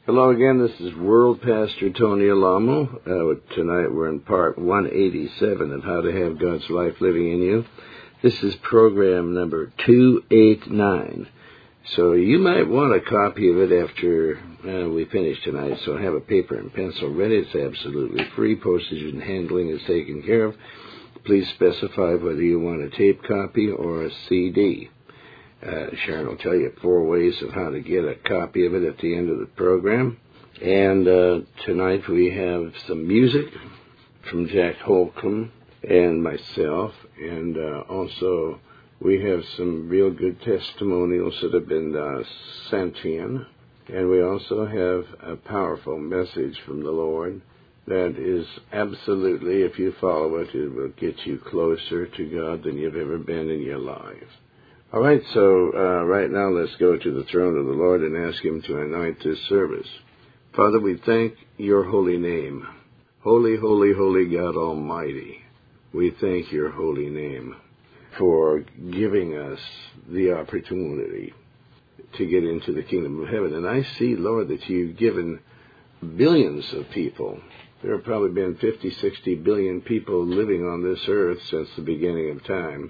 Hello again, this is World Pastor Tony Alamo. Tonight we're in part 187 of How to Have God's Life Living in You. This is program number 289. So you might want a copy of it after we finish tonight, so have a paper and pencil ready. It's absolutely free. Postage and handling is taken care of. Please specify whether you want a tape copy or a CD. Sharon will tell you 4 ways of how to get a copy of it at the end of the program. And tonight we have some music from Jack Holcomb and myself. And also we have some real good testimonials that have been sent in. And we also have a powerful message from the Lord that is absolutely, if you follow it, it will get you closer to God than you've ever been in your life. All right, so right now let's go to the throne of the Lord and ask Him to anoint this service. Father, we thank your holy name. Holy, holy, holy God Almighty. We thank your holy name for giving us the opportunity to get into the kingdom of heaven. And I see, Lord, that you've given billions of people. There have probably been 50, 60 billion people living on this earth since the beginning of time.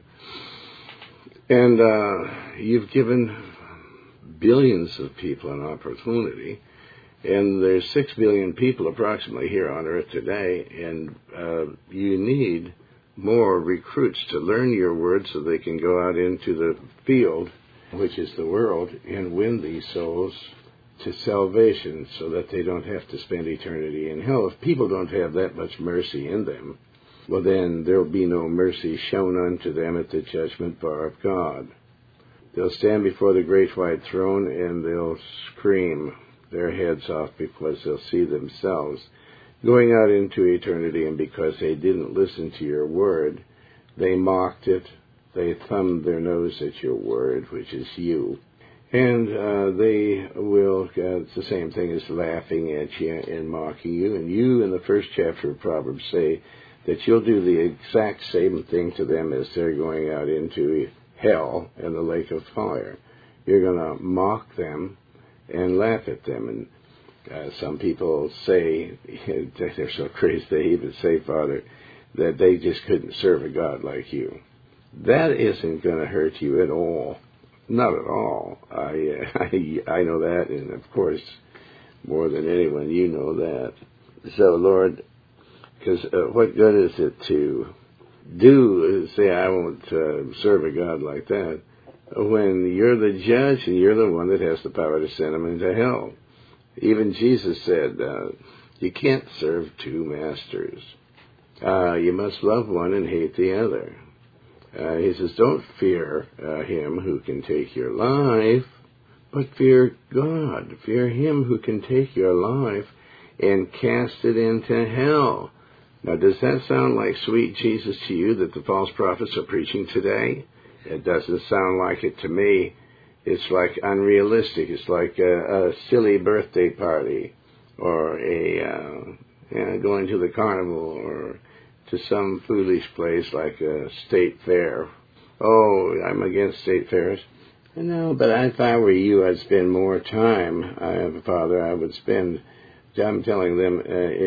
And you've given billions of people an opportunity, and there's 6 billion people approximately here on earth today, and you need more recruits to learn your word so they can go out into the field, which is the world, and win these souls to salvation so that they don't have to spend eternity in hell. If people don't have that much mercy in them, well, then there will be no mercy shown unto them at the judgment bar of God. They'll stand before the great white throne and they'll scream their heads off because they'll see themselves going out into eternity, and because they didn't listen to your word, they mocked it, they thumbed their nose at your word, which is you. And they will, it's the same thing as laughing at you and mocking you. And you, in the first chapter of Proverbs, say that you'll do the exact same thing to them as they're going out into hell and the lake of fire. You're going to mock them and laugh at them. And some people say, they're so crazy, they even say, Father, that they just couldn't serve a God like you. That isn't going to hurt you at all. Not at all. I know that, and of course, more than anyone, you know that. So, Lord, because what good is it to say, I won't serve a God like that, when you're the judge and you're the one that has the power to send them into hell. Even Jesus said, you can't serve 2 masters. You must love one and hate the other. He says, don't fear him who can take your life, but fear God. Fear him who can take your life and cast it into hell. Now, does that sound like sweet Jesus to you that the false prophets are preaching today? It doesn't sound like it to me. It's like unrealistic. It's like a silly birthday party, or going to the carnival, or to some foolish place like a state fair. Oh, I'm against state fairs. No, but if I were you, I'd spend more time. Father, I would spend. I'm telling them,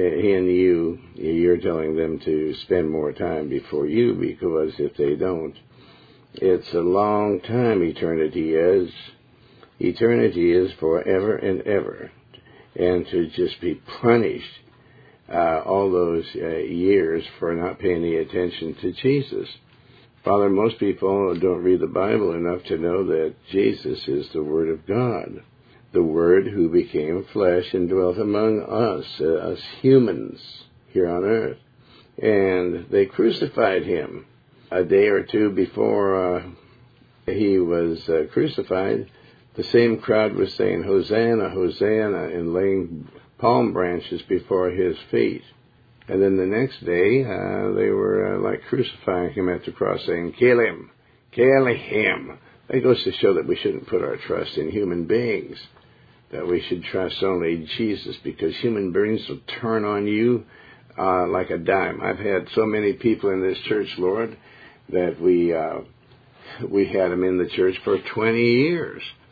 you're telling them to spend more time before you, because if they don't, it's a long time eternity is. Eternity is forever and ever. And to just be punished all those years for not paying any attention to Jesus. Father, most people don't read the Bible enough to know that Jesus is the Word of God. The Word who became flesh and dwelt among us humans here on earth. And they crucified him. A day or two before he was crucified, the same crowd was saying, Hosanna, Hosanna, and laying palm branches before his feet. And then the next day, they were crucifying him at the cross, saying, kill him, kill him. That goes to show that we shouldn't put our trust in human beings, that we should trust only Jesus, because human beings will turn on you like a dime. I've had so many people in this church, Lord, that we had them in the church for 20 years.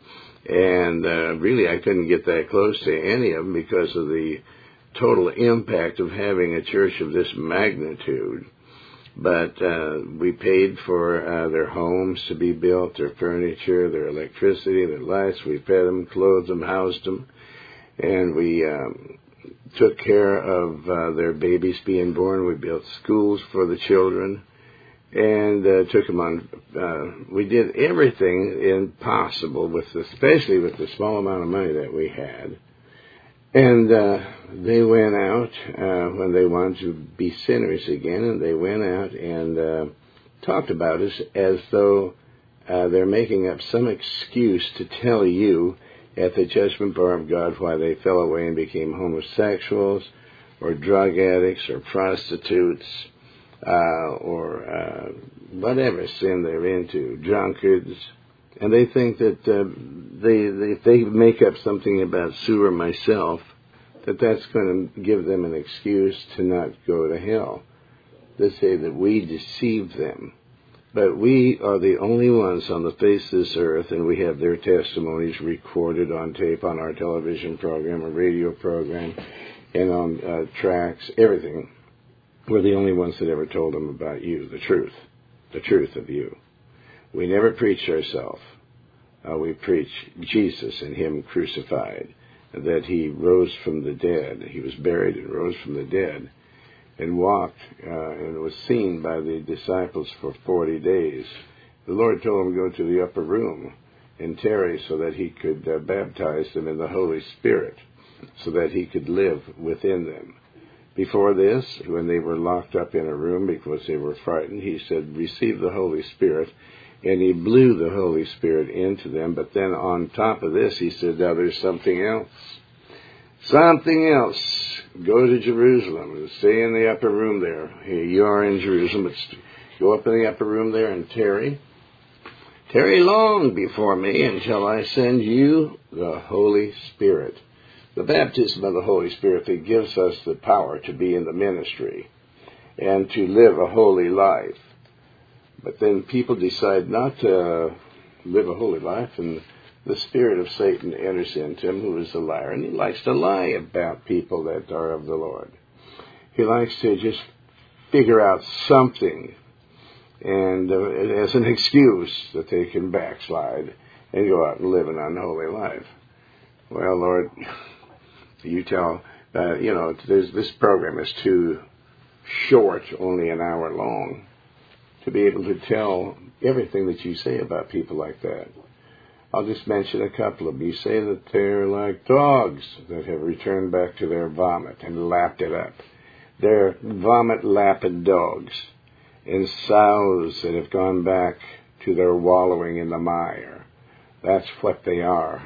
And really, I couldn't get that close to any of them because of the total impact of having a church of this magnitude. But we paid for their homes to be built, their furniture, their electricity, their lights. We fed them, clothed them, housed them. And we took care of their babies being born. We built schools for the children and took them on. We did everything possible, especially with the small amount of money that we had. And they went out when they wanted to be sinners again, and they went out and talked about us as though they're making up some excuse to tell you at the judgment bar of God why they fell away and became homosexuals or drug addicts or prostitutes or whatever sin they're into, drunkards. And they think that if they make up something about Sue or myself, that's going to give them an excuse to not go to hell. They say that we deceive them. But we are the only ones on the face of this earth, and we have their testimonies recorded on tape on our television program, a radio program, and on tracks, everything. We're the only ones that ever told them about you, the truth of you. We never preach ourselves. We preach Jesus and Him crucified, that He rose from the dead. He was buried and rose from the dead and walked and was seen by the disciples for 40 days. The Lord told him to go to the upper room and tarry so that He could baptize them in the Holy Spirit, so that He could live within them. Before this, when they were locked up in a room because they were frightened, He said, receive the Holy Spirit, and He blew the Holy Spirit into them. But then on top of this, He said, now there's something else. Something else. Go to Jerusalem and stay in the upper room there. Here you are in Jerusalem, but go up in the upper room there and tarry. Tarry long before me until I send you the Holy Spirit. The baptism of the Holy Spirit that gives us the power to be in the ministry and to live a holy life. But then people decide not to live a holy life, and the spirit of Satan enters into him, who is a liar, and he likes to lie about people that are of the Lord. He likes to just figure out something and as an excuse that they can backslide and go out and live an unholy life. Well, Lord, you tell, this program is too short, only an hour long, to be able to tell everything that you say about people like that. I'll just mention a couple of them. You say that they're like dogs that have returned back to their vomit and lapped it up. They're vomit-lapping dogs, and sows that have gone back to their wallowing in the mire. That's what they are.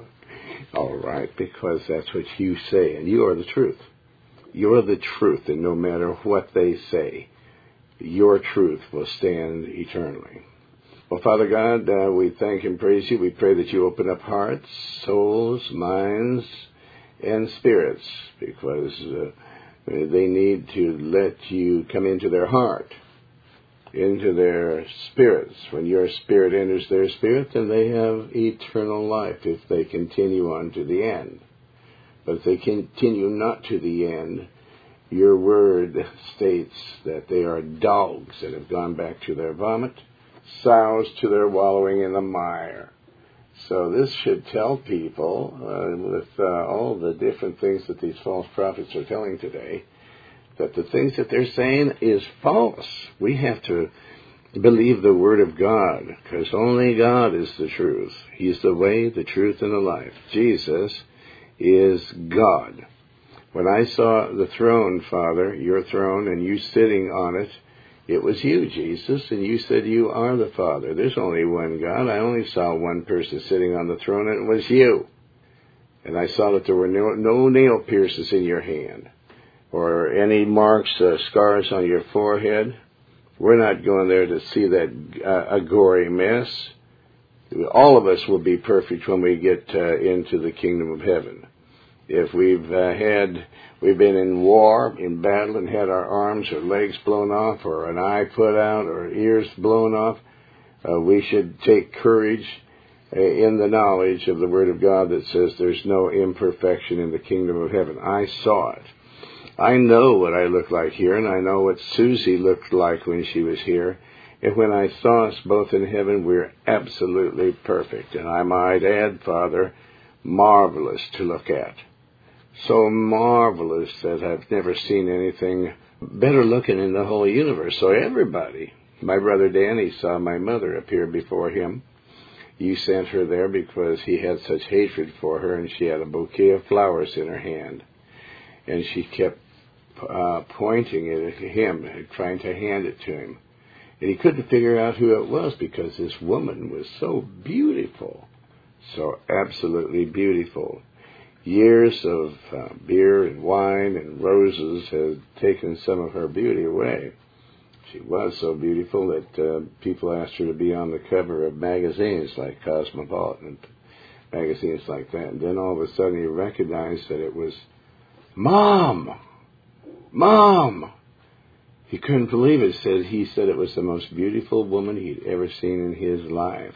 All right, because that's what you say, and you are the truth. You're the truth, and no matter what they say, your truth will stand eternally. Well, Father God, we thank and praise you. We pray that you open up hearts, souls, minds, and spirits, because they need to let you come into their heart, into their spirits. When your spirit enters their spirit, then they have eternal life if they continue on to the end. But if they continue not to the end, your word states that they are dogs that have gone back to their vomit, sows to their wallowing in the mire. So this should tell people, with all the different things that these false prophets are telling today, that the things that they're saying is false. We have to believe the Word of God, because only God is the truth. He's the way, the truth, and the life. Jesus is God. When I saw the throne, Father, your throne, and you sitting on it, it was you, Jesus, and you said you are the Father. There's only one God. I only saw one person sitting on the throne, and it was you. And I saw that there were no nail pierces in your hand, or any marks, scars on your forehead. We're not going there to see that a gory mess. All of us will be perfect when we get into the kingdom of heaven. If we've been in war, in battle, and had our arms or legs blown off, or an eye put out, or ears blown off, we should take courage in the knowledge of the Word of God that says there's no imperfection in the kingdom of heaven. I saw it. I know what I look like here, and I know what Susie looked like when she was here. And when I saw us both in heaven, we're absolutely perfect. And I might add, Father, marvelous to look at. So marvelous that I've never seen anything better looking in the whole universe. So everybody, my brother Danny saw my mother appear before him. You sent her there because he had such hatred for her, and she had a bouquet of flowers in her hand. And she kept pointing it at him, trying to hand it to him. And he couldn't figure out who it was because this woman was so beautiful, so absolutely beautiful. Years of beer and wine and roses had taken some of her beauty away. She was so beautiful that people asked her to be on the cover of magazines like Cosmopolitan, magazines like that. And then all of a sudden he recognized that it was Mom! Mom! He couldn't believe it. He said it was the most beautiful woman he'd ever seen in his life.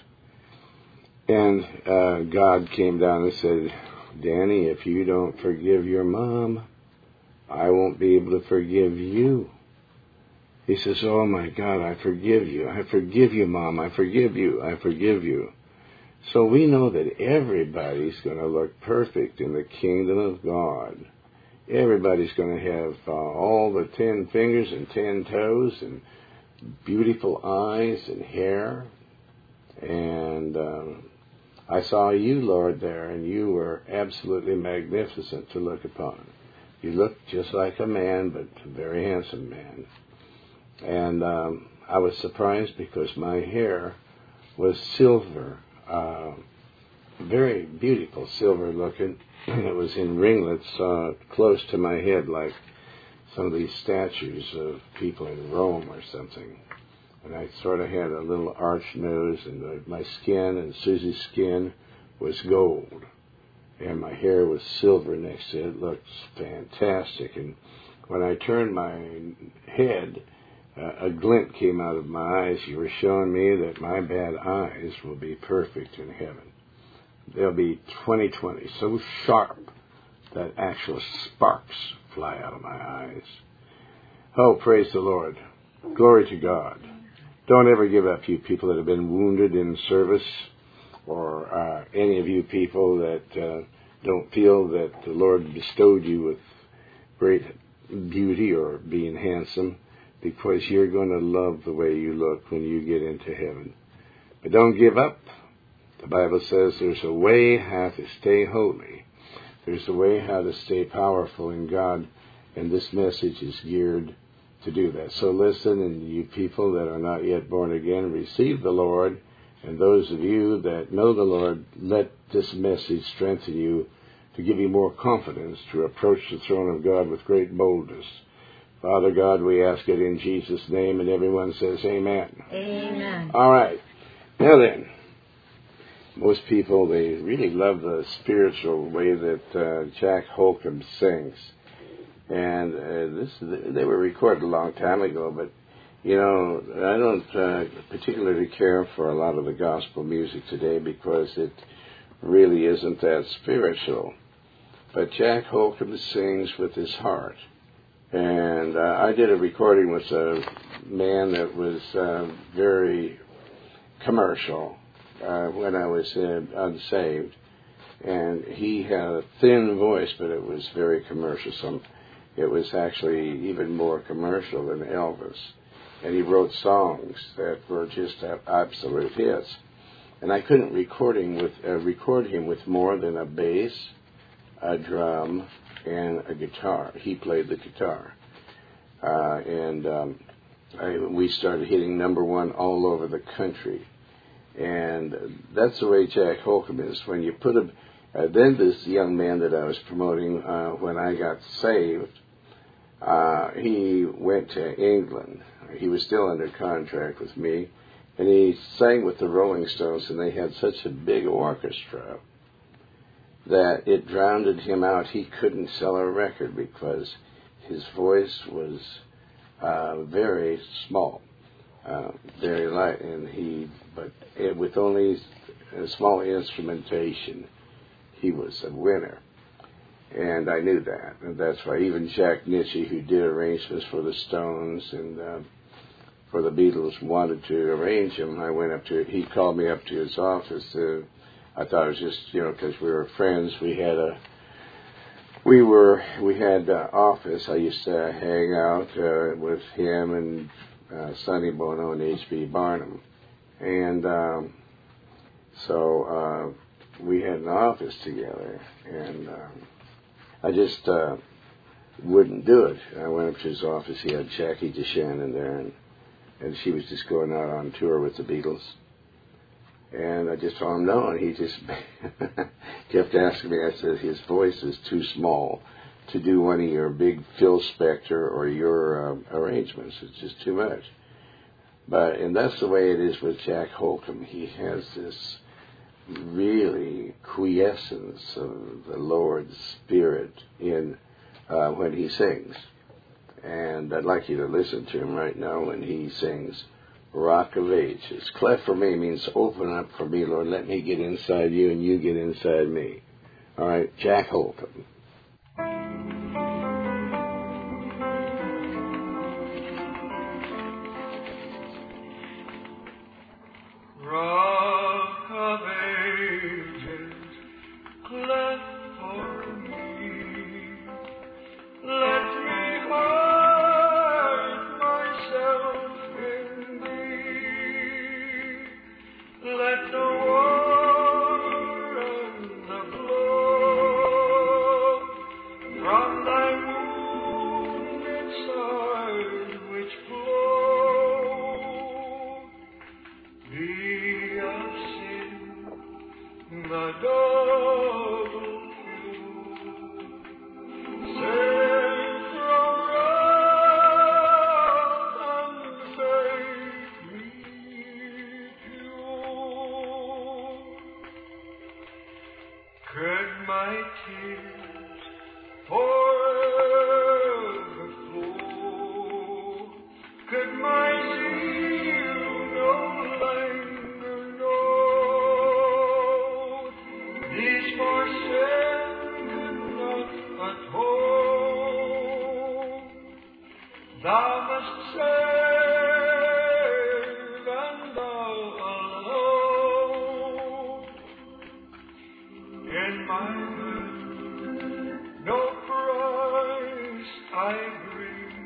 And God came down and said, Danny, if you don't forgive your mom, I won't be able to forgive you. He says, oh my God, I forgive you. I forgive you, Mom. I forgive you. I forgive you. So we know that everybody's going to look perfect in the kingdom of God. Everybody's going to have all the 10 fingers and 10 toes and beautiful eyes and hair. And I saw you, Lord, there, and you were absolutely magnificent to look upon. You looked just like a man, but a very handsome man. And I was surprised because my hair was silver, very beautiful silver looking. It was in ringlets close to my head, like some of these statues of people in Rome or something. And I sort of had a little arched nose, and my skin and Susie's skin was gold. And my hair was silver next to it. It looked fantastic. And when I turned my head, a glint came out of my eyes. You were showing me that my bad eyes will be perfect in heaven. They'll be 20/20, so sharp that actual sparks fly out of my eyes. Oh, praise the Lord. Glory to God. Don't ever give up, you people that have been wounded in service, or any of you people that don't feel that the Lord bestowed you with great beauty or being handsome, because you're going to love the way you look when you get into heaven. But don't give up. The Bible says there's a way how to stay holy. There's a way how to stay powerful in God, and this message is geared to do that. So listen, and you people that are not yet born again, receive the Lord. And those of you that know the Lord, let this message strengthen you to give you more confidence to approach the throne of God with great boldness. Father God, we ask it in Jesus' name, and everyone says amen. Amen. All right. Now then, most people, they really love the spiritual way that Jack Holcomb sings. And they were recorded a long time ago, but, you know, I don't particularly care for a lot of the gospel music today because it really isn't that spiritual. But Jack Holcomb sings with his heart. And I did a recording with a man that was very commercial when I was unsaved. And he had a thin voice, but it was very commercial. It was actually even more commercial than Elvis. And he wrote songs that were just absolute hits. And I couldn't record him with more than a bass, a drum, and a guitar. He played the guitar. We started hitting #1 all over the country. And that's the way Jack Holcomb is. When you put him... then this young man that I was promoting, when I got saved, he went to England. He was still under contract with me. And he sang with the Rolling Stones, and they had such a big orchestra that it drowned him out. He couldn't sell a record because his voice was very small, very light, with only and small instrumentation, he was a winner. And I knew that. And that's why even Jack Nitzsche, who did arrangements for the Stones and for the Beatles, wanted to arrange them. He called me up to his office. I thought it was just, because we were friends, we had office. I used to hang out with him and Sonny Bono and H.B. Barnum. And so we had an office together, and I just wouldn't do it. I went up to his office. He had Jackie DeShannon there, and she was just going out on tour with the Beatles. And I just told him no, and he just kept asking me. I said, his voice is too small to do one of your big Phil Spector or your arrangements. It's just too much. And that's the way it is with Jack Holcomb. He has this really quiescence of the Lord's Spirit in when he sings. And I'd like you to listen to him right now when he sings Rock of Ages. Cleft for me means open up for me, Lord. Let me get inside you and you get inside me. All right, Jack Holcomb. Rock of Ages, cleft for me, let me hide myself in thee. Let the war and the blood from thy wounded side which flow be of sin the double cure. Save from wrath and faith me pure. Could my tears forever flow? Could my zeal no longer know? These for sin could not atone. Thou must save, and thou alone. In my heart no price I bring,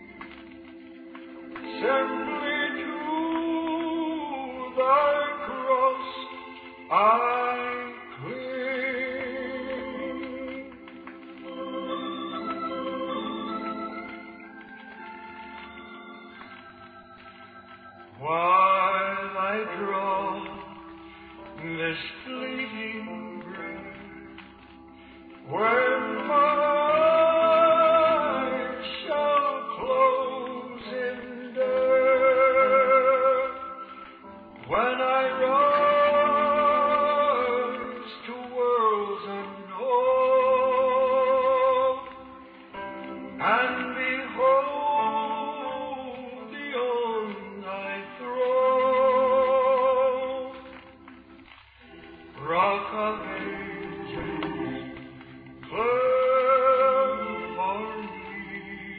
simply to thy cross I cling. While I draw this fleeting breath, when my eyes shall close in death, when I rise to worlds unknown, and behold beyond thy throne, Rock of Ages, cleft for me,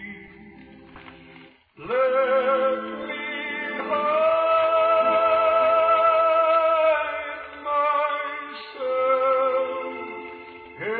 let me hide myself in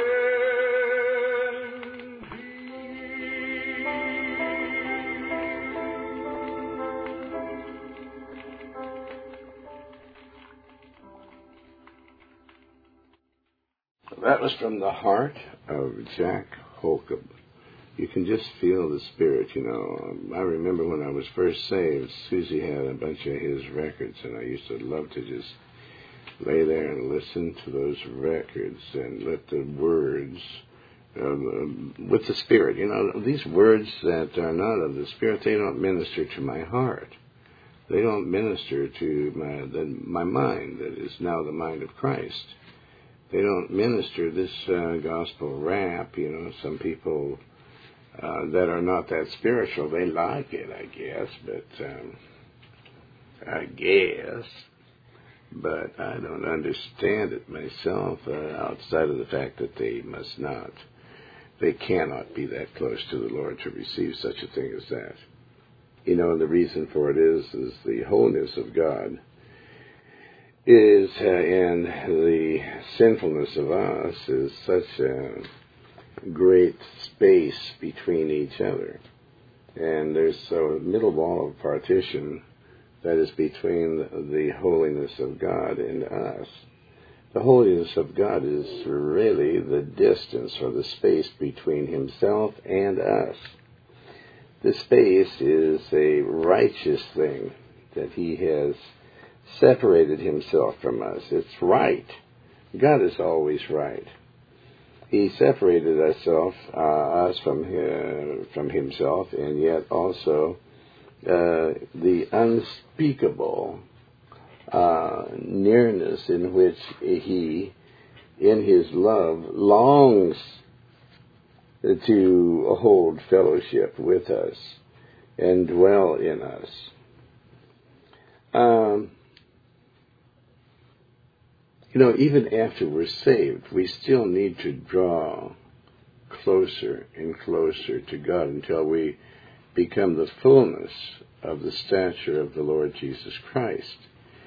That was from the heart of Jack Holcomb. You can just feel the spirit, I remember when I was first saved, Susie had a bunch of his records, and I used to love to just lay there and listen to those records and let the words, with the Spirit, these words that are not of the Spirit, they don't minister to my heart. They don't minister to my mind that is now the mind of Christ. They don't minister this gospel rap. Some people that are not that spiritual, they like it, I guess. but I don't understand it myself outside of the fact that they must not. They cannot be that close to the Lord to receive such a thing as that. You know, and the reason for it is the holiness of God is, and the sinfulness of us is such a great space between each other. And there's a middle wall of partition that is between the holiness of God and us. The holiness of God is really the distance or the space between himself and us. The space is a righteous thing that he has separated himself from us. It's right. God is always right. He separated us from himself, and yet also the unspeakable nearness in which he, in his love, longs to hold fellowship with us and dwell in us. Even after we're saved, we still need to draw closer and closer to God until we become the fullness of the stature of the Lord Jesus Christ.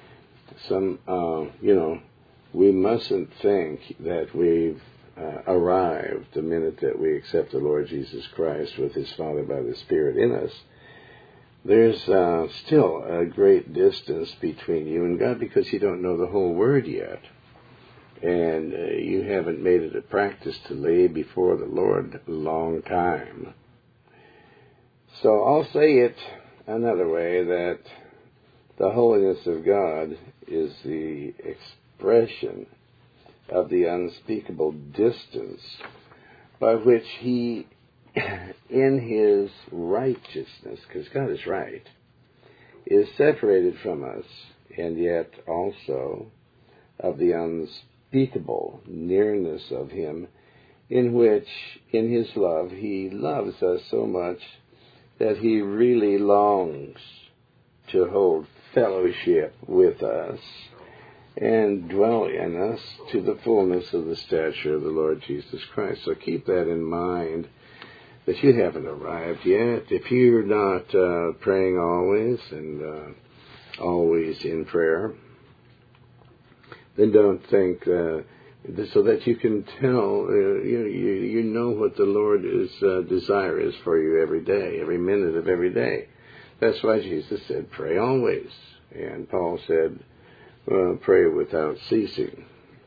We mustn't think that we've arrived the minute that we accept the Lord Jesus Christ with his Father by the Spirit in us. There's still a great distance between you and God because you don't know the whole Word yet. And you haven't made it a practice to lay before the Lord a long time. So I'll say it another way, that the holiness of God is the expression of the unspeakable distance by which he, in his righteousness, because God is right, is separated from us, and yet also of the unspeakable nearness of him, in which, in his love, he loves us so much that he really longs to hold fellowship with us and dwell in us to the fullness of the stature of the Lord Jesus Christ. So keep that in mind, that you haven't arrived yet. If you're not praying always and always in prayer, then don't think so that you can tell, you know what the Lord's desire is for you every day, every minute of every day. That's why Jesus said, pray always. And Paul said, pray without ceasing.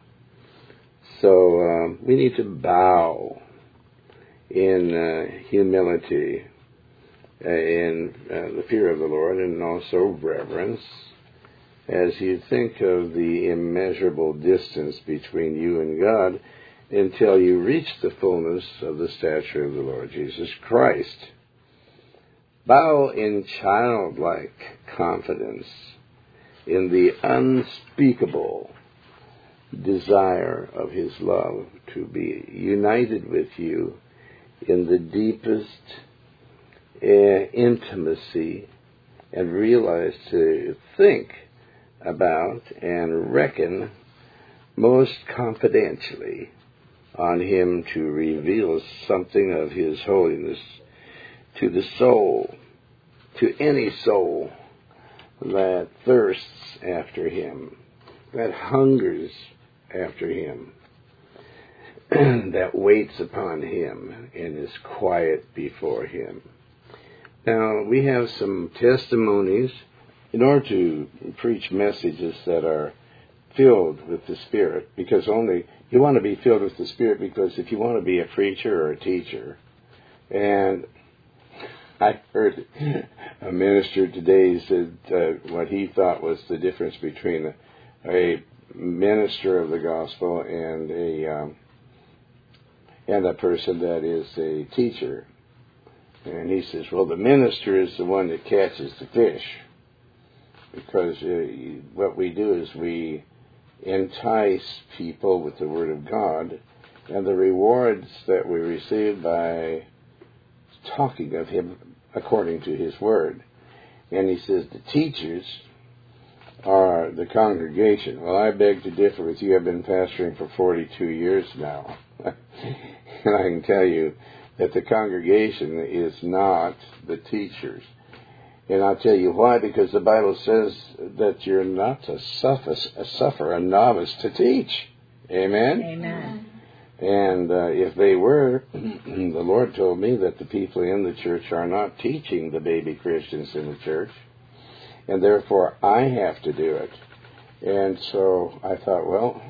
So we need to bow in humility, in the fear of the Lord, and also reverence, as you think of the immeasurable distance between you and God until you reach the fullness of the stature of the Lord Jesus Christ. Bow in childlike confidence in the unspeakable desire of his love to be united with you in the deepest intimacy, and realize, to think about and reckon most confidentially on him to reveal something of his holiness to the soul, to any soul that thirsts after him, that hungers after him, that waits upon him and is quiet before him. Now, we have some testimonies. In order to preach messages that are filled with the Spirit, because only you want to be filled with the Spirit, because if you want to be a preacher or a teacher, and I heard a minister today said what he thought was the difference between a minister of the gospel and a person that is a teacher. And he says, well, the minister is the one that catches the fish. Because what we do is we entice people with the Word of God, and the rewards that we receive by talking of him according to his Word. And he says the teachers are the congregation. Well, I beg to differ with you. I've been pastoring for 42 years now. And I can tell you that the congregation is not the teachers. And I'll tell you why, because the Bible says that you're not to suffer a novice to teach. Amen? Amen. And if they were, the Lord told me that the people in the church are not teaching the baby Christians in the church. And therefore, I have to do it. And so I thought, well,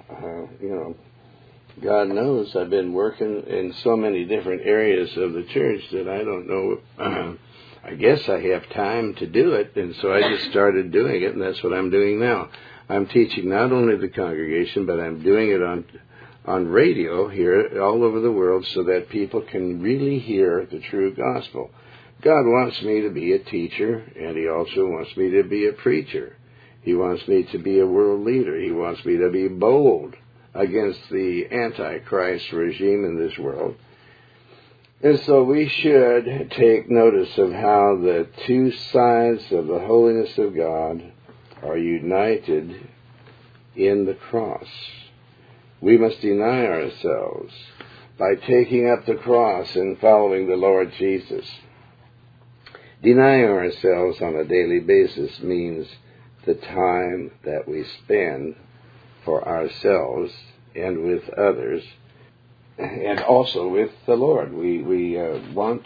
God knows I've been working in so many different areas of the church that I don't know. I guess I have time to do it. And so I just started doing it, and that's what I'm doing now. I'm teaching not only the congregation, but I'm doing it on radio here all over the world so that people can really hear the true gospel. God wants me to be a teacher, and He also wants me to be a preacher. He wants me to be a world leader. He wants me to be bold against the Antichrist regime in this world. And so we should take notice of how the two sides of the holiness of God are united in the cross. We must deny ourselves by taking up the cross and following the Lord Jesus. Denying ourselves on a daily basis means the time that we spend for ourselves and with others, and also with the Lord. We don't want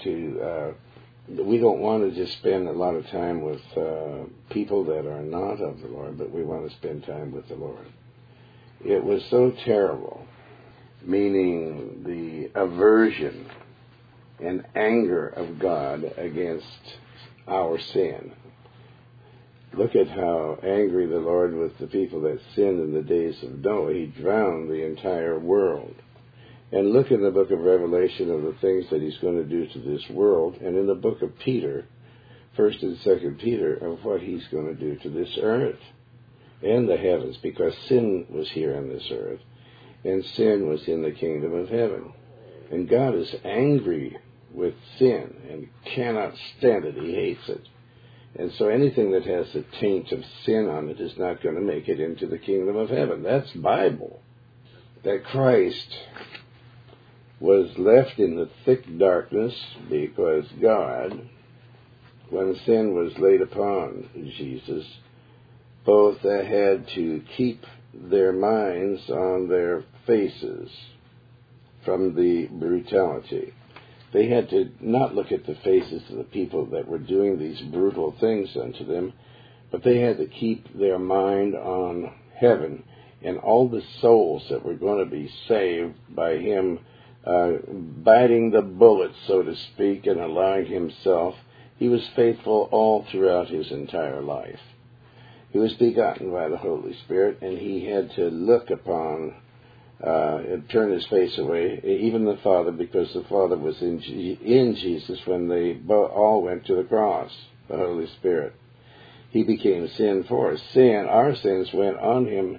to just spend a lot of time with people that are not of the Lord, but we want to spend time with the Lord. It was so terrible, meaning the aversion and anger of God against our sin. Look at how angry the Lord was with the people that sinned in the days of Noah. He drowned the entire world. And look in the book of Revelation of the things that He's going to do to this world, and in the book of Peter, 1st and 2nd Peter, of what He's going to do to this earth and the heavens, because sin was here on this earth, and sin was in the kingdom of heaven. And God is angry with sin and cannot stand it. He hates it. And so anything that has the taint of sin on it is not going to make it into the kingdom of heaven. That's Bible. That Christ was left in the thick darkness because God, when sin was laid upon Jesus, both had to keep their minds on their faces from the brutality. They had to not look at the faces of the people that were doing these brutal things unto them, but they had to keep their mind on heaven and all the souls that were going to be saved by Him biting the bullet, so to speak, and allowing Himself. He was faithful all throughout His entire life. He was begotten by the Holy Spirit, and He had to look upon and turn His face away, even the Father, because the Father was in Jesus when they all went to the cross, the Holy Spirit. He became sin for us. Our sins went on Him,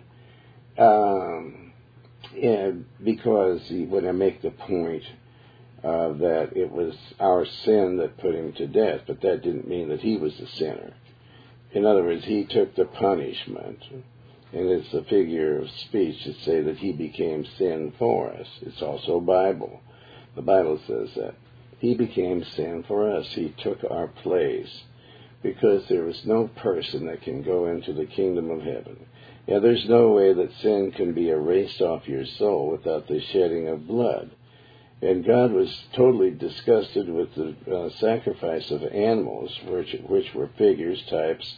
because when I make the point that it was our sin that put Him to death, but that didn't mean that He was the sinner. In other words, He took the punishment. And it's a figure of speech to say that He became sin for us. It's also Bible. The Bible says that. He became sin for us. He took our place. Because there is no person that can go into the kingdom of heaven. Yeah, there's no way that sin can be erased off your soul without the shedding of blood. And God was totally disgusted with the sacrifice of animals, which were figures, types,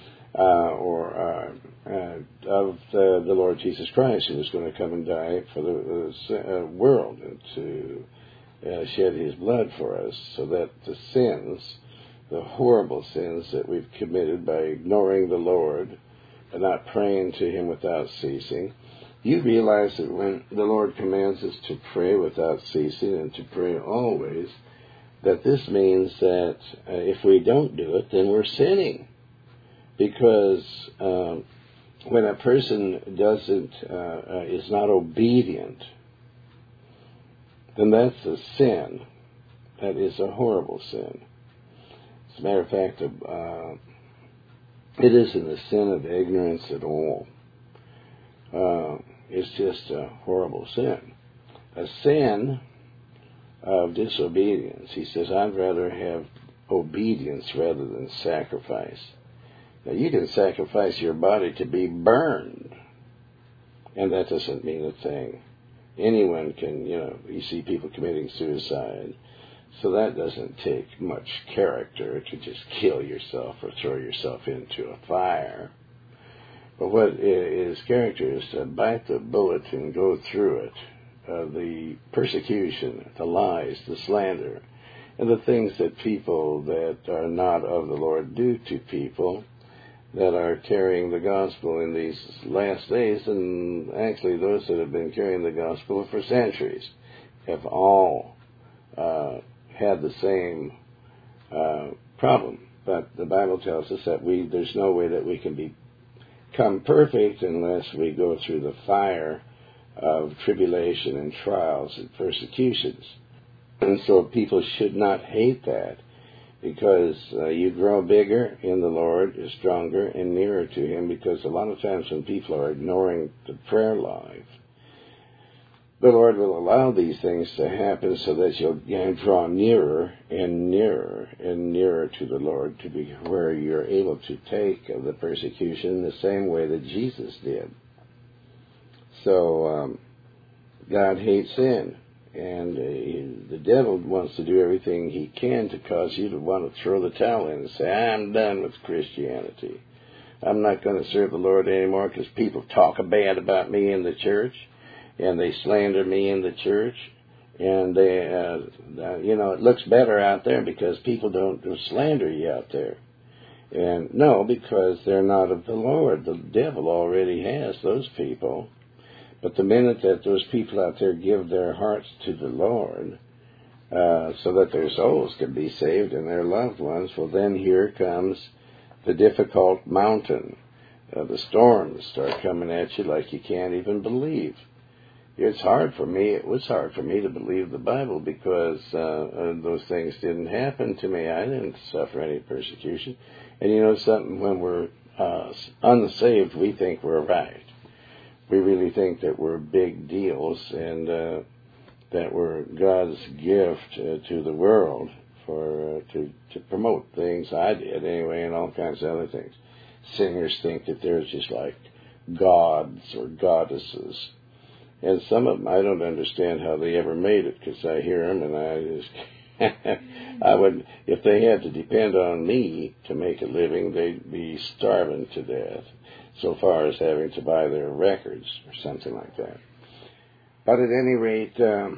of the Lord Jesus Christ, who was going to come and die for the world and to shed His blood for us, so that the sins, the horrible sins that we've committed by ignoring the Lord and not praying to Him without ceasing. You realize that when the Lord commands us to pray without ceasing and to pray always, that this means that if we don't do it, then we're sinning. Because when a person is not obedient, then that's a sin. That is a horrible sin. As a matter of fact, It isn't a sin of ignorance at all. It's just a horrible sin. A sin of disobedience. He says, I'd rather have obedience rather than sacrifice. Now, you can sacrifice your body to be burned, and that doesn't mean a thing. Anyone can, you see people committing suicide, so that doesn't take much character to just kill yourself or throw yourself into a fire. But what is character is to bite the bullet and go through it. The persecution, the lies, the slander, and the things that people that are not of the Lord do to people that are carrying the gospel in these last days, and actually those that have been carrying the gospel for centuries have all had the same problem. But the Bible tells us that there's no way that we can become perfect unless we go through the fire of tribulation and trials and persecutions. And so people should not hate that, because you grow bigger in the Lord, stronger and nearer to Him, because a lot of times when people are ignoring the prayer life, the Lord will allow these things to happen so that you'll draw nearer and nearer and nearer to the Lord, to be where you're able to take the persecution the same way that Jesus did. So God hates sin, and the devil wants to do everything he can to cause you to want to throw the towel in and say, I'm done with Christianity. I'm not going to serve the Lord anymore because people talk bad about me in the church, and they slander me in the church, and they, it looks better out there because people don't slander you out there. And no, because they're not of the Lord. The devil already has those people. But the minute that those people out there give their hearts to the Lord, so that their souls can be saved and their loved ones, well, then here comes the difficult mountain. The storms start coming at you like you can't even believe. It's hard for me. It was hard for me to believe the Bible because those things didn't happen to me. I didn't suffer any persecution. And you know something? When we're unsaved, we think we're right. We really think that we're big deals and that we're God's gift to the world for to promote things. I did anyway, and all kinds of other things. Singers think that they're just like gods or goddesses. And some of them, I don't understand how they ever made it, because I hear them and I just, I would, if they had to depend on me to make a living, they'd be starving to death, so far as having to buy their records or something like that. But at any rate,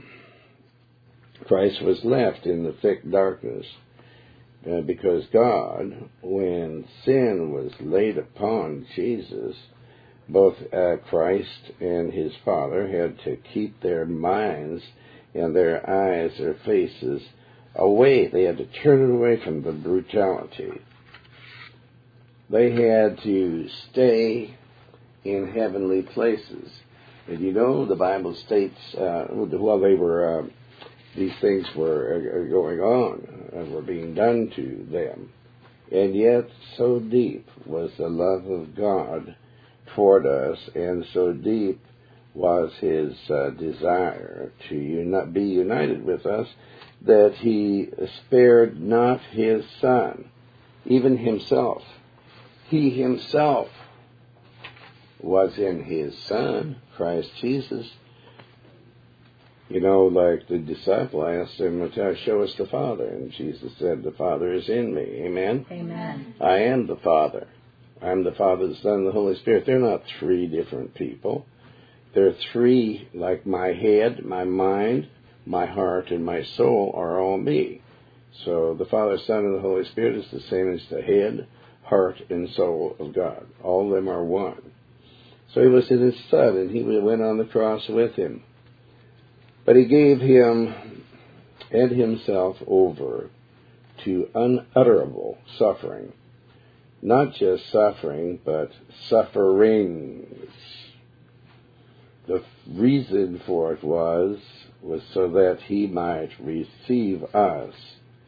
Christ was left in the thick darkness because God, when sin was laid upon Jesus, both Christ and his Father had to keep their minds and their eyes, their faces away. They had to turn it away from the brutality. They had to stay in heavenly places. And you know, the Bible states, while they were, these things were going on and were being done to them, and yet so deep was the love of God toward us, and so deep was his desire to be united with us, that he spared not his Son, even himself. He himself was in his Son, Christ Jesus. You know, like the disciple asked him, show us the Father. And Jesus said, the Father is in me. Amen? Amen. I am the Father. I'm the Father, the Son, and the Holy Spirit. They're not three different people. They're three, like my head, my mind, my heart, and my soul are all me. So the Father, Son, and the Holy Spirit is the same as the head, heart, and soul of God. All of them are one. So he was in his Son, and he went on the cross with him. But he gave him and himself over to unutterable suffering. Not just suffering, but sufferings. The reason for it was so that he might receive us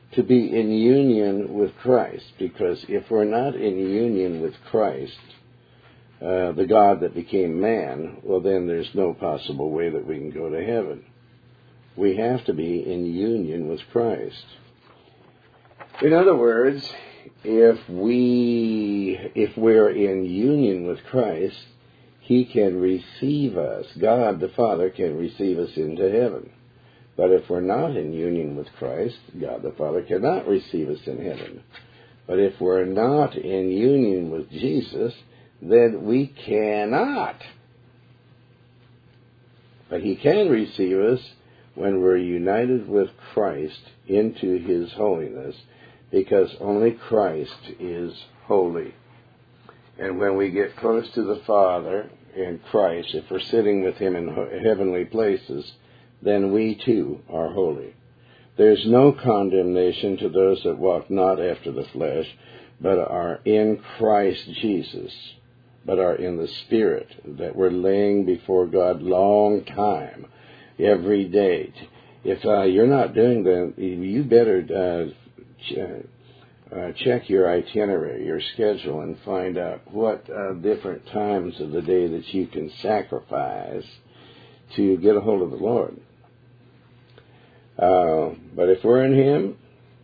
to be in union with Christ, because if we're not in union with Christ, the God that became man, well, then there's no possible way that we can go to heaven. We have to be in union with Christ. In other words, if we're in union with Christ, He can receive us. God the Father can receive us into heaven. But if we're not in union with Christ, God the Father cannot receive us in heaven. But if we're not in union with Jesus, then we cannot. But He can receive us when we're united with Christ into His holiness, because only Christ is holy. And when we get close to the Father in Christ, if we're sitting with Him in heavenly places, then we too are holy. There's no condemnation to those that walk not after the flesh, but are in Christ Jesus, but are in the Spirit, that we're laying before God long time, every day. If you're not doing that, you better check your itinerary, your schedule, and find out what different times of the day that you can sacrifice to get a hold of the Lord. But if we're in Him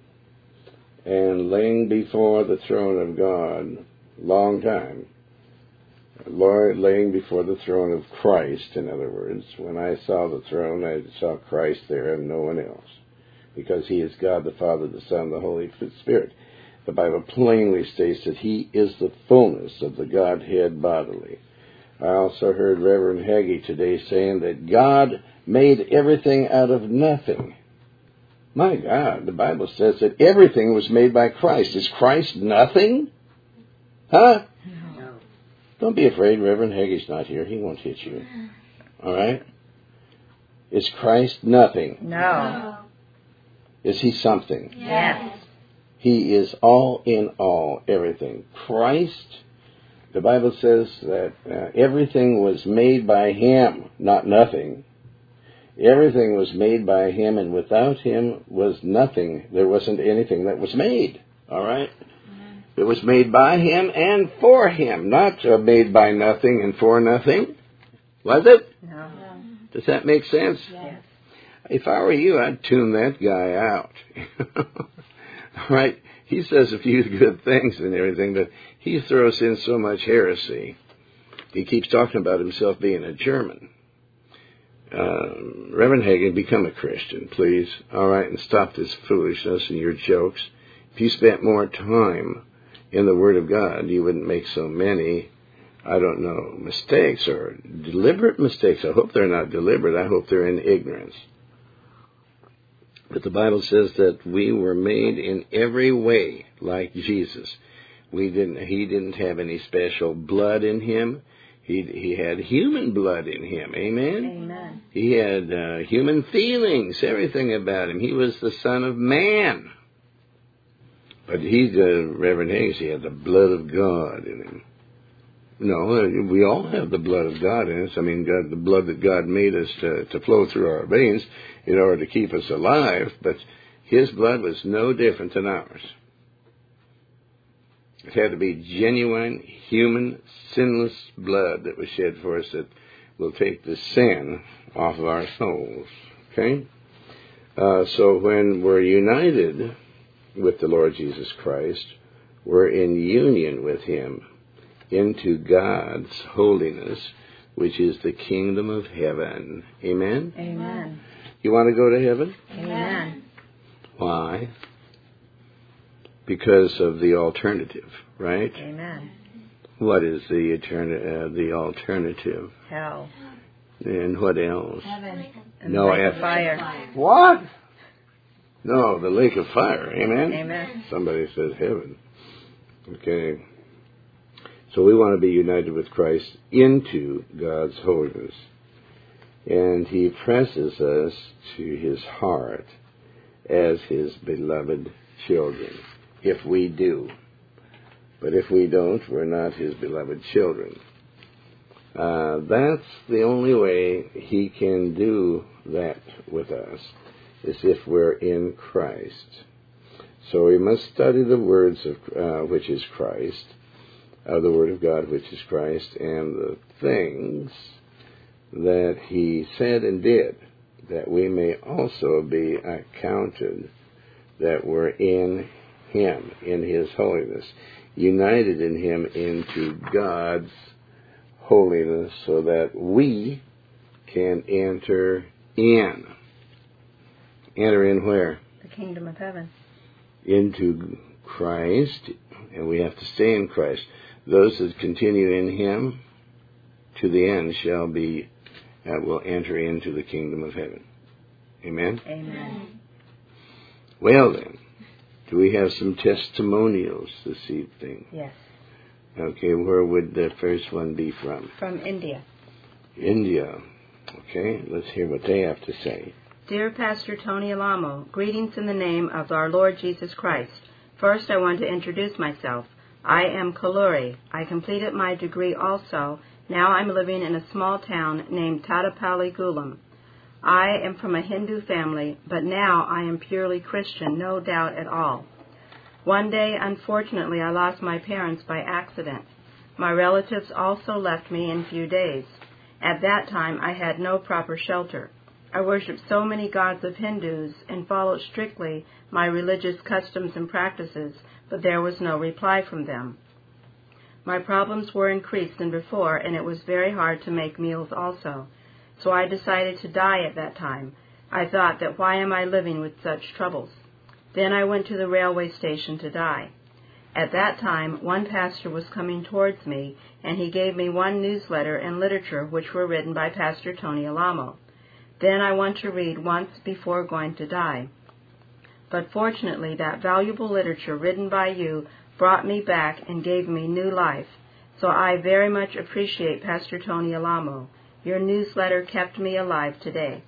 and laying before the throne of God, long time, Lord, laying before the throne of Christ, in other words, when I saw the throne, I saw Christ there and no one else, because He is God the Father, the Son, the Holy Spirit. The Bible plainly states that He is the fullness of the Godhead bodily. I also heard Reverend Hagee today saying that God made everything out of nothing. My God, the Bible says that everything was made by Christ. Is Christ nothing? Huh? No. Don't be afraid. Reverend Hagee's not here. He won't hit you. All right? Is Christ nothing? No. Is He something? Yes. He is all in all, everything. Christ, the Bible says that everything was made by Him, not nothing. Everything was made by Him, and without Him was nothing. There wasn't anything that was made. All right? It was made by Him and for Him, not made by nothing and for nothing. Was it? No. Does that make sense? Yes. If I were you, I'd tune that guy out. All right? He says a few good things and everything, but he throws in so much heresy. He keeps talking about himself being a German. Reverend Hagee, become a Christian, please. All right, and stop this foolishness and your jokes. If you spent more time in the Word of God, you wouldn't make so many, I don't know, mistakes or deliberate mistakes. I hope they're not deliberate. I hope they're in ignorance. But the Bible says that we were made in every way like Jesus. He didn't have any special blood in Him. He had human blood in Him. Amen? Amen. He had human feelings, everything about Him. He was the Son of Man. But Reverend Hayes, he had the blood of God in Him. No, we all have the blood of God in us. I mean, the blood that God made us to flow through our veins in order to keep us alive. But His blood was no different than ours. It had to be genuine, human, sinless blood that was shed for us that will take the sin off of our souls. Okay? So when we're united with the Lord Jesus Christ, we're in union with Him into God's holiness, which is the kingdom of heaven. Amen? Amen. You want to go to heaven? Amen. Why? Because of the alternative, right? Amen. What is the alternative? Hell. And what else? Heaven. No, lake of fire. What? No, the lake of fire. Amen? Amen. Somebody says heaven. Okay. So we want to be united with Christ into God's holiness. And He presses us to His heart as His beloved children, if we do. But if we don't, we're not His beloved children. That's the only way He can do that with us, is if we're in Christ. So we must study the words of which is Christ, the Word of God, which is Christ, and the things that He said and did, that we may also be accounted that we're in Him, in His holiness, united in Him into God's holiness, so that we can enter in. Enter in where? The kingdom of heaven. Into Christ, and we have to stay in Christ. Those that continue in Him to the end will enter into the kingdom of heaven. Amen? Amen. Well then, do we have some testimonials this evening? Yes. Okay, where would the first one be from? From India. India. Okay, let's hear what they have to say. Dear Pastor Tony Alamo, greetings in the name of our Lord Jesus Christ. First, I want to introduce myself. I am Kaluri. I completed my degree also. Now I'm living in a small town named Tadapalli Gulam. I am from a Hindu family, but now I am purely Christian, no doubt at all. One day, unfortunately, I lost my parents by accident. My relatives also left me in few days. At that time, I had no proper shelter. I worshipped so many gods of Hindus and followed strictly my religious customs and practices, but there was no reply from them. My problems were increased than before, and it was very hard to make meals also. So I decided to die at that time. I thought that why am I living with such troubles? Then I went to the railway station to die. At that time, one pastor was coming towards me, and he gave me one newsletter and literature which were written by Pastor Tony Alamo. Then I want to read once before going to die. But fortunately, that valuable literature written by you brought me back and gave me new life. So I very much appreciate Pastor Tony Alamo. Your newsletter kept me alive today.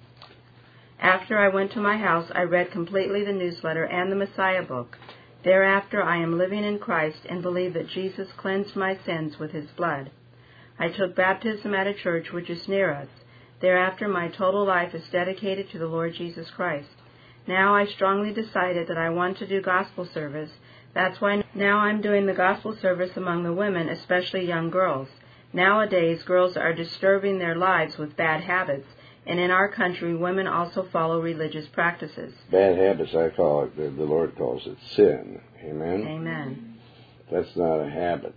After I went to my house, I read completely the newsletter and the Messiah book. Thereafter, I am living in Christ and believe that Jesus cleansed my sins with His blood. I took baptism at a church which is near us. Thereafter, my total life is dedicated to the Lord Jesus Christ. Now I strongly decided that I want to do gospel service. That's why now I'm doing the gospel service among the women, especially young girls. Nowadays, girls are disturbing their lives with bad habits, and in our country, women also follow religious practices. Bad habits, I call it, the Lord calls it sin. Amen? Amen. That's not a habit.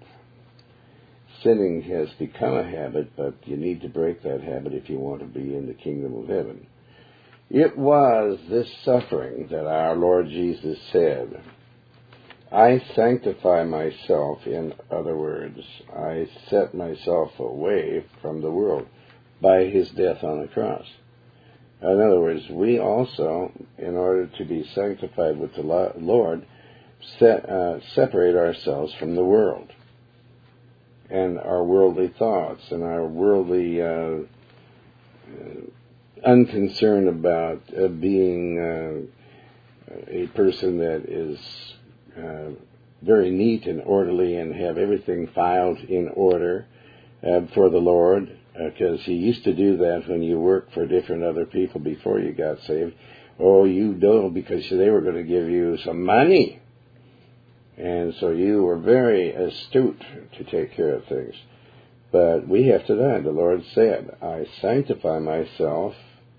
Sinning has become a habit, but you need to break that habit if you want to be in the kingdom of heaven. It was this suffering that our Lord Jesus said, I sanctify myself, in other words, I set myself away from the world by His death on the cross. In other words, we also, in order to be sanctified with the Lord, separate ourselves from the world and our worldly thoughts and our worldly unconcern about being a person that is very neat and orderly and have everything filed in order for the Lord, because you used to do that when you worked for different other people before you got saved. Oh, you know, because they were going to give you some money. And so you were very astute to take care of things. But we have to die. The Lord said, I sanctify myself.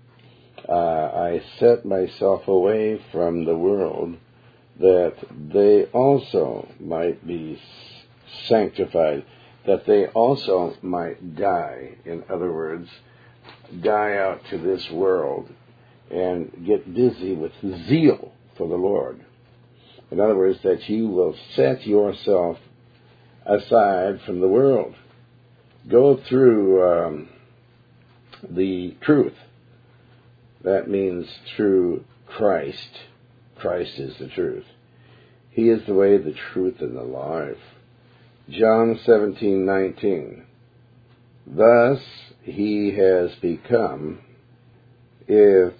I set myself away from the world that they also might be sanctified, that they also might die. In other words, die out to this world and get busy with zeal for the Lord. In other words, that you will set yourself aside from the world. Go through the truth. That means through Christ. Christ is the truth. He is the way, the truth, and the life. John 17:19. Thus He has become, if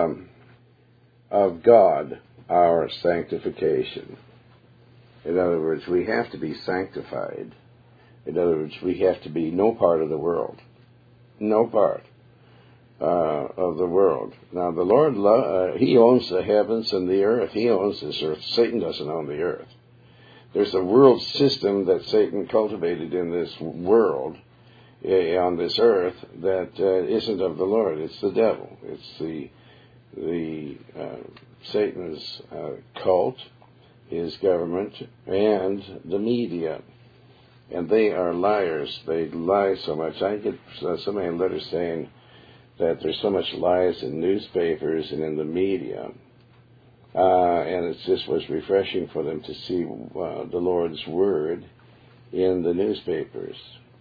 of God, our sanctification. In other words, we have to be sanctified. In other words, we have to be no part of the world. No part. of the world. Now, the Lord, He owns the heavens and the earth. He owns this earth. Satan doesn't own the earth. There's a world system that Satan cultivated in this world, on this earth, that isn't of the Lord. It's the devil. It's the Satan's cult, his government, and the media. And they are liars. They lie so much. I get so many letters saying that there's so much lies in newspapers and in the media. And it just was refreshing for them to see the Lord's Word in the newspapers.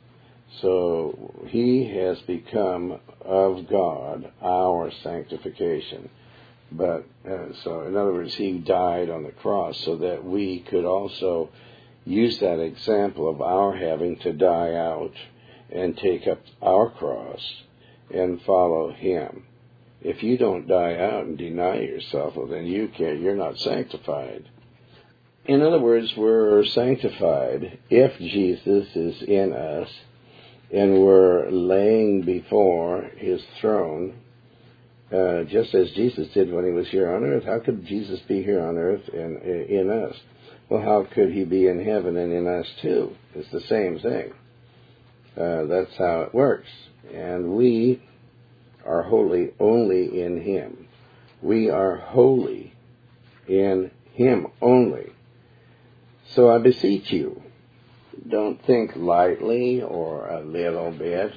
So He has become of God our sanctification. But so in other words, He died on the cross so that we could also use that example of our having to die out and take up our cross and follow Him. If you don't die out and deny yourself, well, then you're not sanctified. In other words, we're sanctified if Jesus is in us and we're laying before His throne, just as Jesus did when He was here on earth. How could Jesus be here on earth and in us? Well, how could He be in heaven and in us too? It's the same thing. That's how it works. And we are holy only in Him. We are holy in Him only. So I beseech you, don't think lightly or a little bit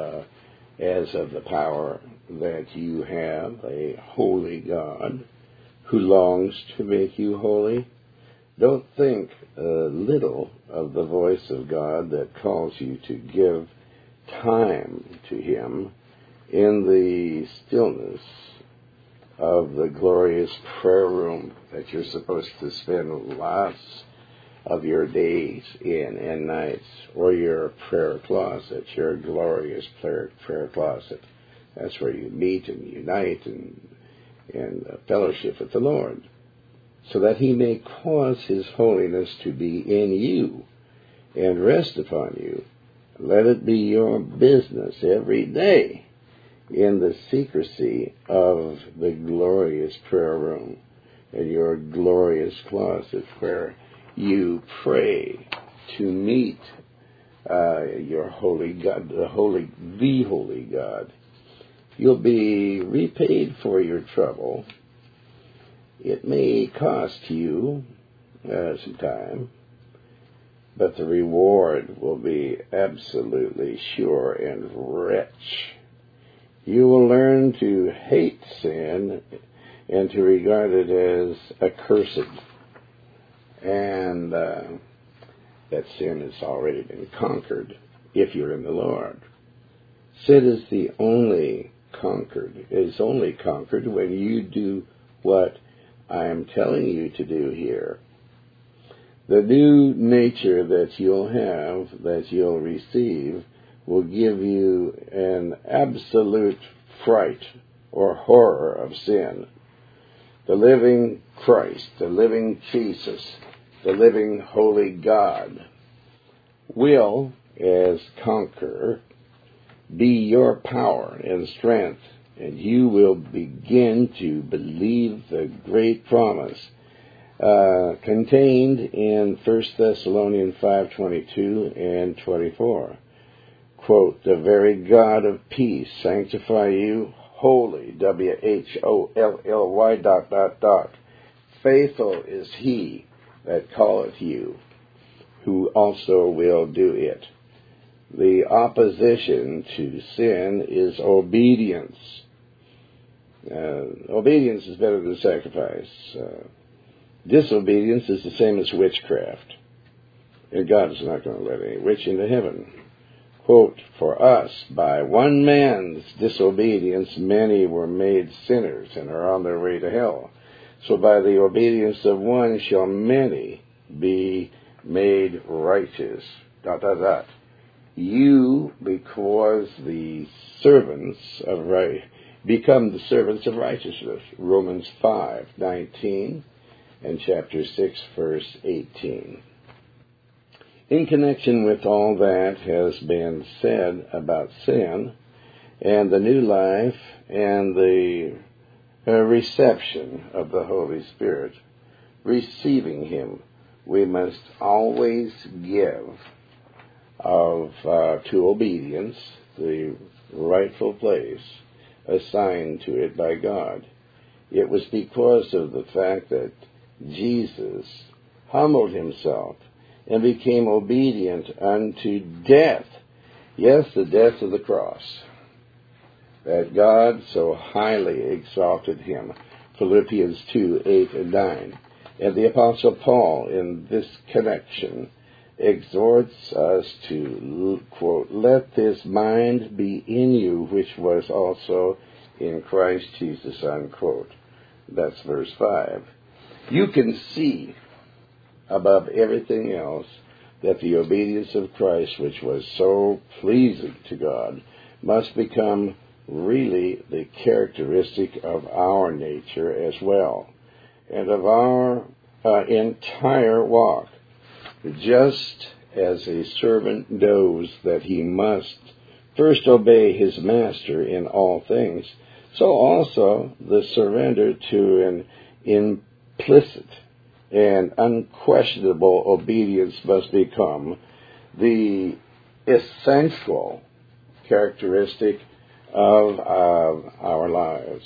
as of the power that you have, a holy God who longs to make you holy. Don't think little of the voice of God that calls you to give time to Him in the stillness of the glorious prayer room that you're supposed to spend lots of your days in and nights, or your prayer closet, your glorious prayer closet. That's where you meet and unite and fellowship with the Lord, so that He may cause His holiness to be in you and rest upon you. Let it be your business every day in the secrecy of the glorious prayer room and your glorious closet where you pray to meet your holy God, the holy God. You'll be repaid for your trouble. It may cost you some time, but the reward will be absolutely sure and rich. You will learn to hate sin and to regard it as accursed, and that sin has already been conquered if you're in the Lord. Sin is only conquered when you do what I am telling you to do here. The new nature that you'll have, that you'll receive, will give you an absolute fright or horror of sin. The living Christ, the living Jesus, the living holy God will, as conqueror, be your power and strength, and you will begin to believe the great promise contained in 1 Thessalonians 5:22 and 24. Quote, the very God of peace sanctify you wholly, WHOLLY ... Faithful is He that calleth you, who also will do it. The opposition to sin is obedience. Obedience is better than sacrifice. Disobedience is the same as witchcraft. And God is not going to let any witch into heaven. Quote, for us, by one man's disobedience, many were made sinners and are on their way to hell. So by the obedience of one shall many be made righteous. ... You, because the servants of become the servants of righteousness. Romans 5:19 and chapter 6, verse 18. In connection with all that has been said about sin, and the new life and the reception of the Holy Spirit, receiving Him, we must always give to obedience the rightful place assigned to it by God. It was because of the fact that Jesus humbled Himself and became obedient unto death, yes, the death of the cross, that God so highly exalted Him. Philippians 2:8-9. And the Apostle Paul, in this connection, exhorts us to, quote, let this mind be in you, which was also in Christ Jesus, unquote. That's verse 5. You can see above everything else that the obedience of Christ, which was so pleasing to God, must become really the characteristic of our nature as well, and of our entire walk. Just as a servant knows that he must first obey his master in all things, so also the surrender to an implicit and unquestionable obedience must become the essential characteristic of our lives.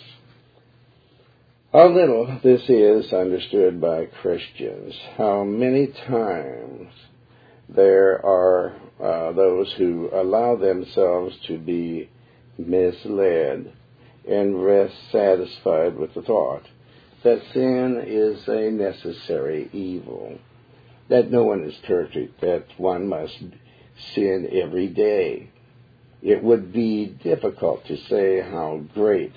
How little this is understood by Christians. How many times there are those who allow themselves to be misled and rest satisfied with the thought that sin is a necessary evil, that no one is perfect, that one must sin every day. It would be difficult to say how great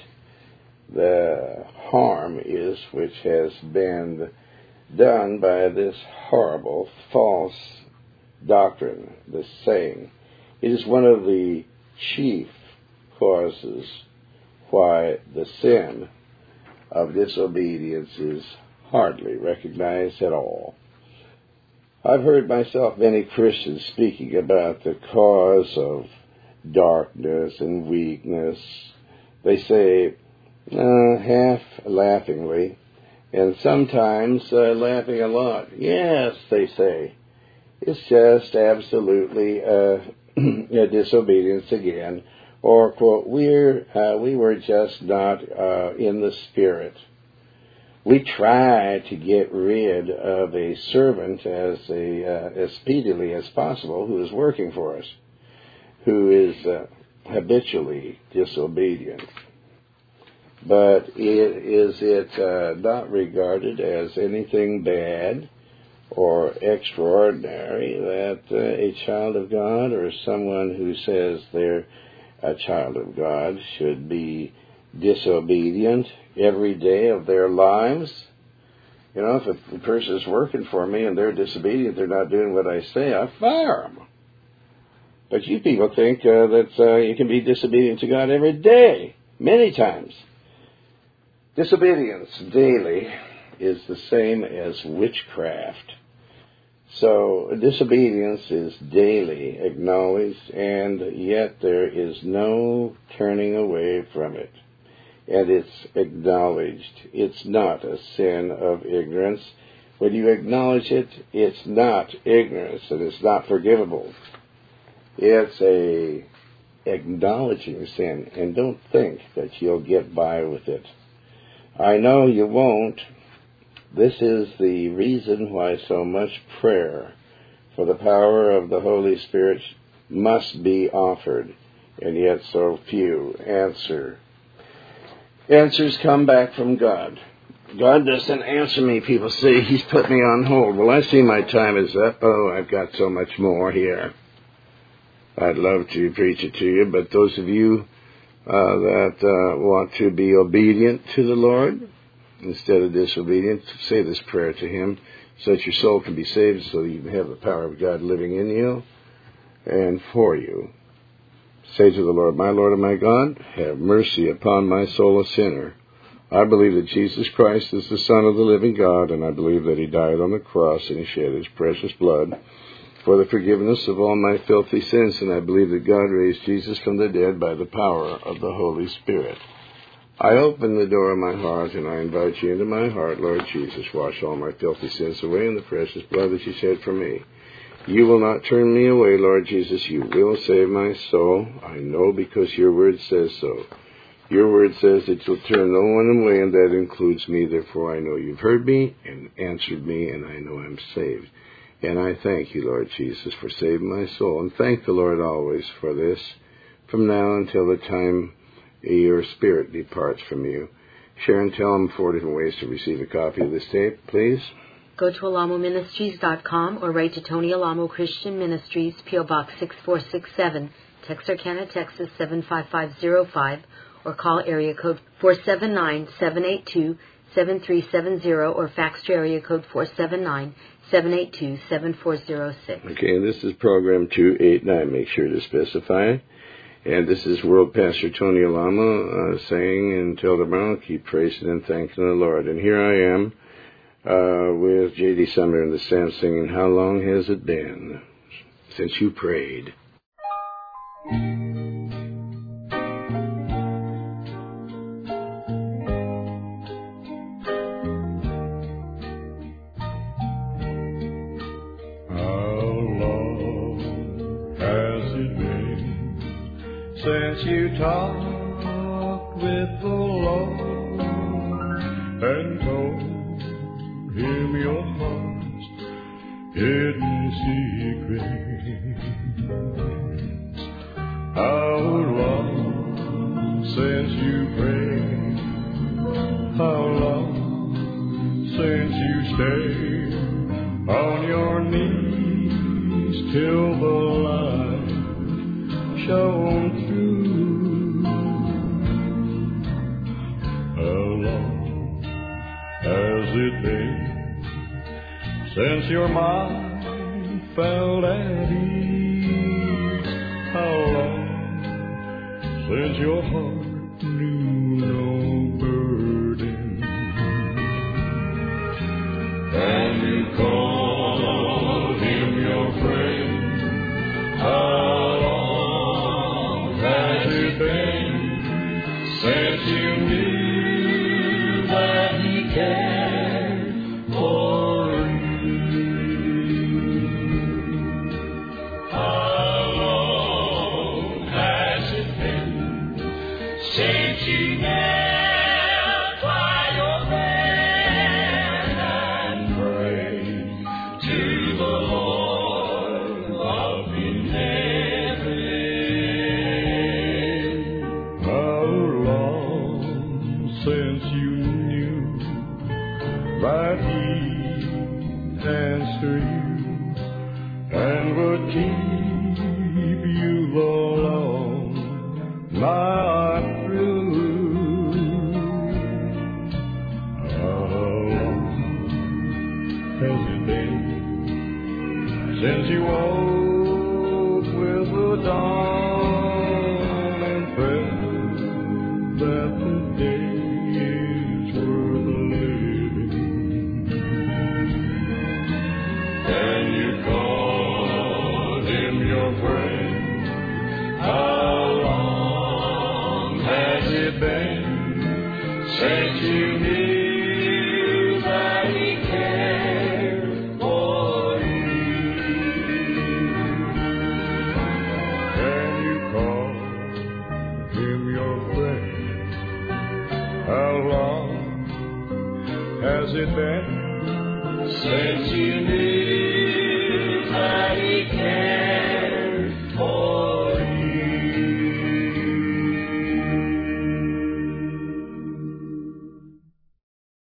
the harm is which has been done by this horrible false doctrine, this saying. It is one of the chief causes why the sin of disobedience is hardly recognized at all. I've heard myself many Christians speaking about the cause of darkness and weakness. They say, half laughingly, and sometimes laughing a lot, yes, they say, it's just absolutely a disobedience again, or, quote, we were just not in the Spirit. We try to get rid of a servant as speedily as possible who is working for us, who is habitually disobedient. But is it not regarded as anything bad or extraordinary that a child of God or someone who says they're a child of God should be disobedient every day of their lives? You know, if a person is working for me and they're disobedient, they're not doing what I say, I fire them. But you people think that you can be disobedient to God every day, many times. Disobedience daily is the same as witchcraft. So disobedience is daily acknowledged, and yet there is no turning away from it. And it's acknowledged. It's not a sin of ignorance. When you acknowledge it, it's not ignorance, and it's not forgivable. It's a acknowledging sin, and don't think that you'll get by with it. I know you won't. This is the reason why so much prayer for the power of the Holy Spirit must be offered, and yet so few answer. Answers come back from God. God doesn't answer me. People say He's put me on hold. Well, I see my time is up. Oh, I've got so much more here. I'd love to preach it to you, but those of you that want to be obedient to the Lord instead of disobedient, say this prayer to Him so that your soul can be saved, so that you can have the power of God living in you and for you. Say to the Lord, my Lord and my God, have mercy upon my soul, a sinner. I believe that Jesus Christ is the Son of the living God, and I believe that He died on the cross and He shed His precious blood for the forgiveness of all my filthy sins, and I believe that God raised Jesus from the dead by the power of the Holy Spirit. I open the door of my heart, and I invite you into my heart, Lord Jesus. Wash all my filthy sins away in the precious blood that you shed for me. You will not turn me away, Lord Jesus. You will save my soul. I know because your word says so. Your word says that you'll turn no one away, and that includes me. Therefore, I know you've heard me and answered me, and I know I'm saved. And I thank you, Lord Jesus, for saving my soul. And thank the Lord always for this, from now until the time your spirit departs from you. Sharon, tell them 4 different ways to receive a copy of this tape, please. Go to alamoministries.com or write to Tony Alamo Christian Ministries, P.O. Box 6467, Texarkana, Texas 75505, or call area code 479-782-7370 or fax to area code 479-782-7406. Okay, and this is program 289. Make sure to specify. And this is World Pastor Tony Alamo saying, until tomorrow, keep praising and thanking the Lord. And here I am with J.D. Sumner and the Saints singing, How Long Has It Been Since You Prayed? Since you talked with the Lord and told him your heart's hidden secrets. How long since you prayed? How long since you stayed on your knees till the light shone through? How long has it been since your mind felt at ease? How long since your heart knew no burden? And you called him your friend? How long has it been since you knew that he cared for you? How long has it been since you knelt by your bed and prayed to the Lord up in heaven? How long since you knew that he'd answer you and would keep you the long night through? How long has it been since you woke with the dawn and felt that the day is worth living? And you called him your friend? How long has it been since you knew that he cared for you? Can you call him your friend? How long has it been since you knew